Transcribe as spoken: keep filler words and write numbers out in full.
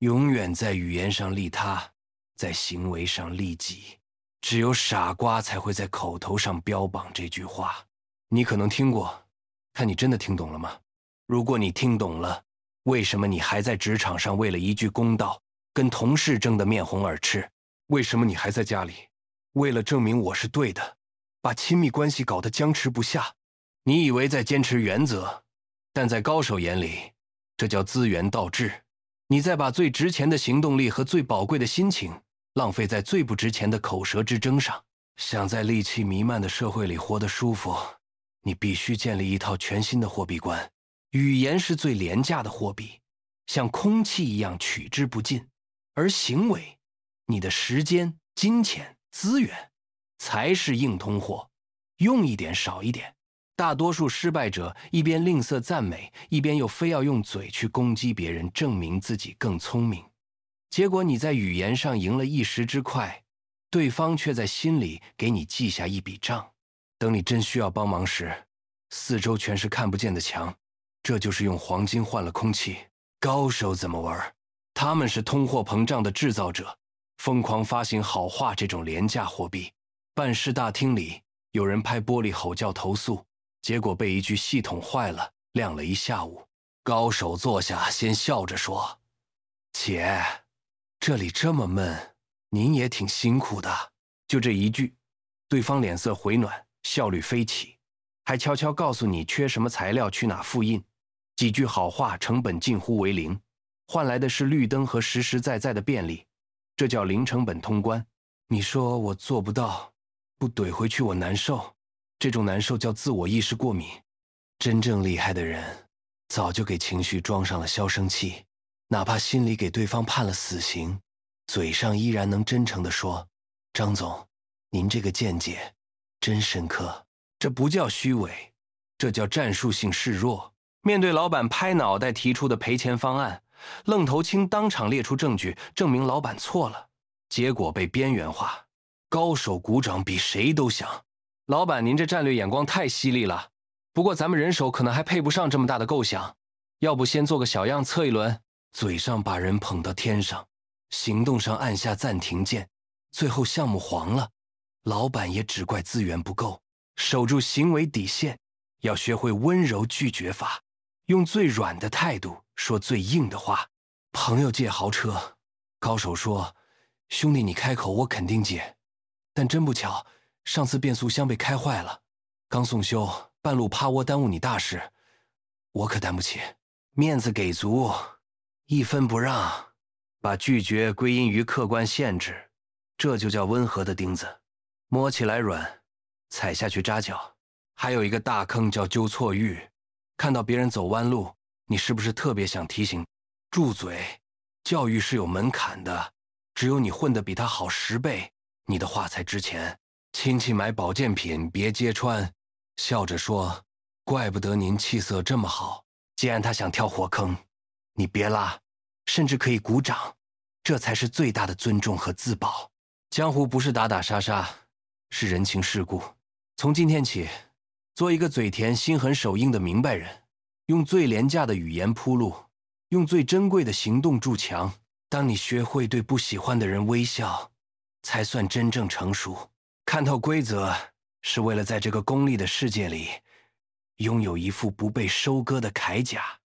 永远在语言上利他，在行为上利己。只有傻瓜才会在口头上标榜这句话。你可能听过，看你真的听懂了吗？如果你听懂了，为什么你还在职场上为了一句公道，跟同事争得面红耳赤？为什么你还在家里，为了证明我是对的，把亲密关系搞得僵持不下？你以为在坚持原则，但在高手眼里，这叫资源倒置。你在把最值钱的行动力和最宝贵的心情浪费在最不值钱的口舌之争上。想在戾气弥漫的社会里活得舒服，你必须建立一套全新的货币观。语言是最廉价的货币，像空气一样取之不尽，而行为，你的时间、金钱、资源才是硬通货，用一点少一点。大多数失败者一边吝啬赞美，一边又非要用嘴去攻击别人，证明自己更聪明。结果你在语言上赢了一时之快，对方却在心里给你记下一笔账。等你真需要帮忙时，四周全是看不见的墙。这就是用黄金换了空气。高手怎么玩？他们是通货膨胀的制造者，疯狂发行好话这种廉价货币。办事大厅里有人拍玻璃吼叫投诉，结果被一句系统坏了晾了一下午。高手坐下，先笑着说：“姐，这里这么闷，您也挺辛苦的。”就这一句，对方脸色回暖，效率飞起，还悄悄告诉你缺什么材料去哪复印。几句好话成本近乎为零，换来的是绿灯和实实在在的便利，这叫零成本通关。你说我做不到，不怼回去我难受，这种难受叫自我意识过敏。真正厉害的人早就给情绪装上了消声器，哪怕心里给对方判了死刑，嘴上依然能真诚地说：“张总，您这个见解真深刻。”这不叫虚伪，这叫战术性示弱。面对老板拍脑袋提出的赔钱方案，愣头青当场列出证据证明老板错了，结果被边缘化。高手鼓掌比谁都响。老板，您这战略眼光太犀利了，不过咱们人手可能还配不上这么大的构想，要不先做个小样测一轮？嘴上把人捧到天上，行动上按下暂停键，最后项目黄了，老板也只怪资源不够。守住行为底线，要学会温柔拒绝法，用最软的态度说最硬的话。朋友借豪车，高手说：“兄弟，你开口我肯定借，但真不巧，上次变速箱被开坏了，刚送修，半路趴窝耽误你大事，我可担不起。”面子给足，一分不让，把拒绝归因于客观限制，这就叫温和的钉子，摸起来软，踩下去扎脚。还有一个大坑叫纠错欲，看到别人走弯路，你是不是特别想提醒住嘴？教育是有门槛的，只有你混得比他好十倍，你的话才值钱。亲戚买保健品别揭穿，笑着说：“怪不得您气色这么好。”既然他想跳火坑，你别拉，甚至可以鼓掌，这才是最大的尊重和自保。江湖不是打打杀杀，是人情世故。从今天起，做一个嘴甜心狠手硬的明白人，用最廉价的语言铺路，用最珍贵的行动筑墙。当你学会对不喜欢的人微笑，才算真正成熟。看透规则，是为了在这个功利的世界里拥有一副不被收割的铠甲。